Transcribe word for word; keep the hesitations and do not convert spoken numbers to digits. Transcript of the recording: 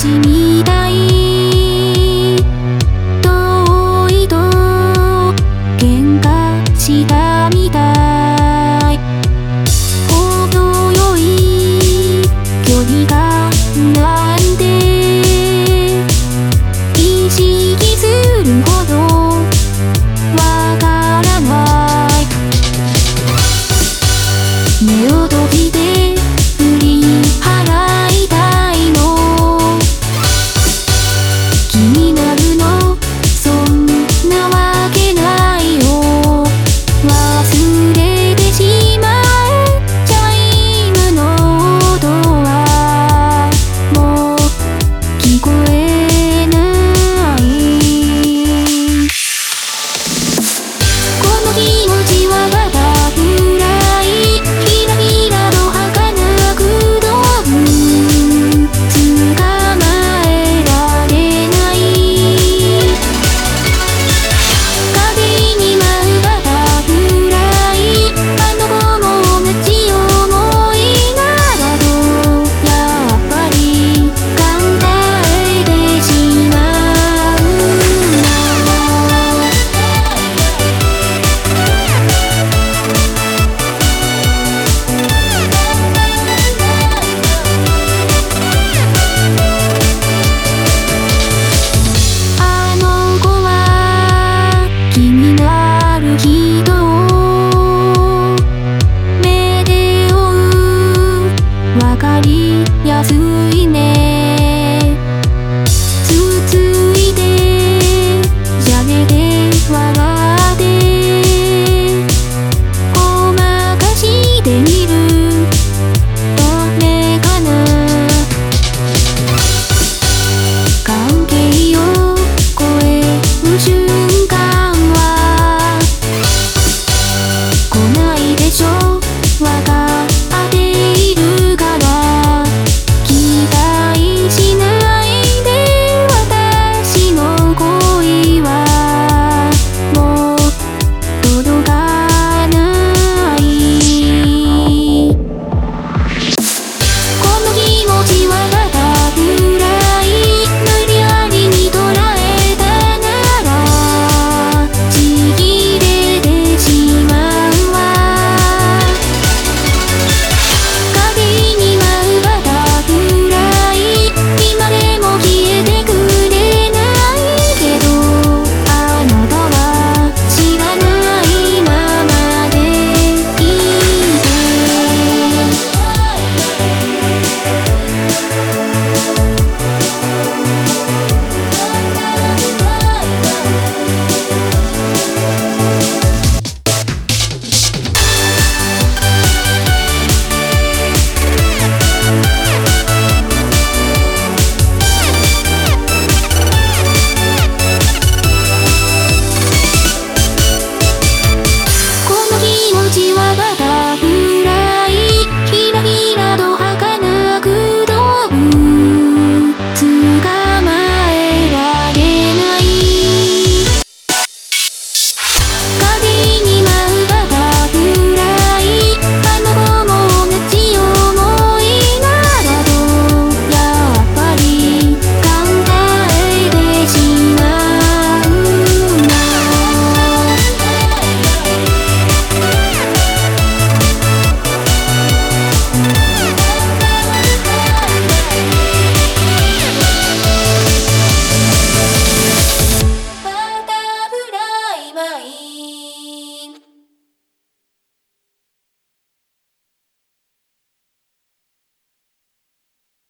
ちみたい遠いと喧嘩したみたい程よい距離がなんて意識するほどわからない目を閉じて振り払いたいの気になるのそんなわけないよ忘れてしまうチャイムの音はもう聞こえないこの気持ちはバタフライキラキラと儚く飛ぶ捕まえられない風に舞うバタフライあの子も同じ想いならどやっぱり考えてしまうのあの子は気になる人を目で追うわかりやすい